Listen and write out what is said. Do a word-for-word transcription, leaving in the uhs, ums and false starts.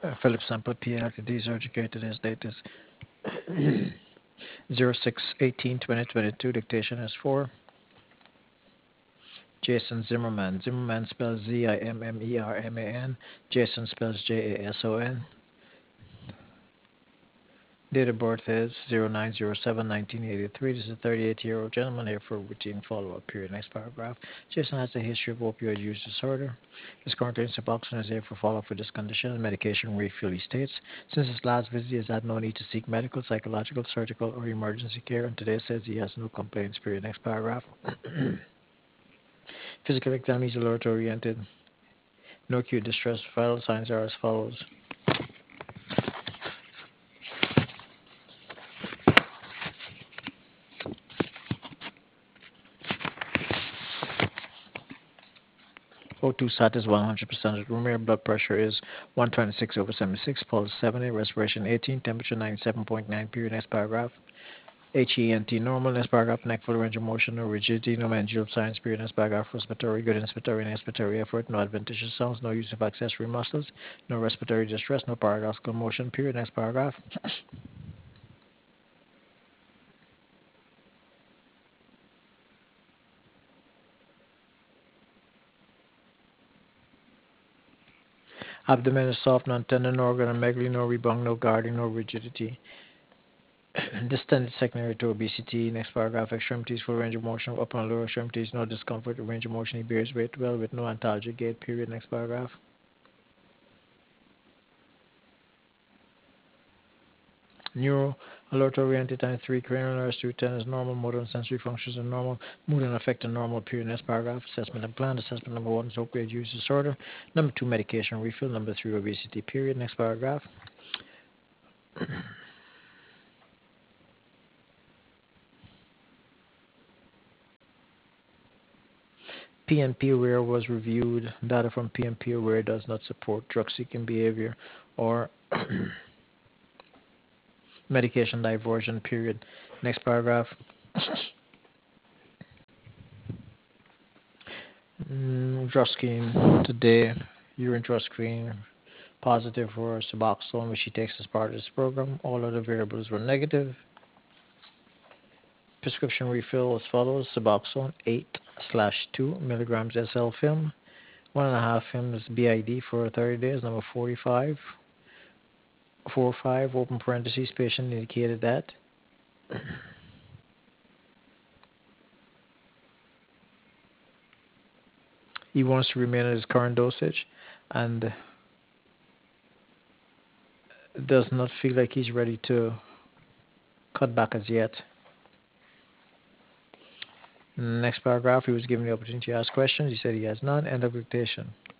Uh, Philip Sample P Ltd is educated. Today's date is zero six eighteen twenty twenty-two. Dictation is for Jason Zimmerman. Zimmerman spells Z I M M E R M A N. Jason spells J A S O N. Date of birth is zero nine zero seven nineteen eighty-three. This is a thirty-eight-year-old gentleman here for routine follow-up period. Next paragraph. Jason has a history of opioid use disorder. Is currently in Suboxone is here for follow-up for this condition. Medication refill, he states. Since his last visit, he has had no need to seek medical, psychological, surgical, or emergency care, and today says he has no complaints. Period. Next paragraph. Physical exam is alert-oriented. No acute distress. Vital signs are as follows. O two sat is one hundred percent. Room blood pressure is one twenty-six over seventy-six. Pulse seventy. Respiration eighteen. Temperature ninety-seven point nine. Period. Next paragraph. H E N T normal. Next paragraph. Neck full range of motion. No rigidity. No mandibular signs. Period. Next paragraph. Respiratory. Good inspiratory and expiratory effort. No adventitious sounds. No use of accessory muscles. No respiratory distress. No paradoxical motion. Period. Next paragraph. Abdomen is soft, non-tender, no organomegaly, no rebound, no guarding, no rigidity. Distended secondary to obesity. Next paragraph. Extremities full range of motion. Upper and lower extremities no discomfort. Range of motion. He bears weight well with no antalgic gait. Period. Next paragraph. Neuro alert oriented times three. Cranial nerves two ten is normal. Motor and sensory functions are normal. Mood and affect are normal. Period. Next paragraph. Assessment and plan. Assessment number one is opioid use disorder. Number two, medication refill. Number three, obesity. Period. Next paragraph. P N P-AWARE was reviewed. Data from P N P-AWARE does not support drug-seeking behavior or medication diversion. Period. Next paragraph. Mm, drug screen today. Urine drug screen positive for Suboxone, which he takes as part of this program. All other variables were negative. Prescription refill as follows: Suboxone eight slash two milligrams S L film. One and a half film is B I D for thirty days. Number forty-five. Four five open parentheses. Patient indicated that he wants to remain at his current dosage and does not feel like he's ready to cut back as yet. Next paragraph, he was given the opportunity to ask questions. He said he has none. End of dictation.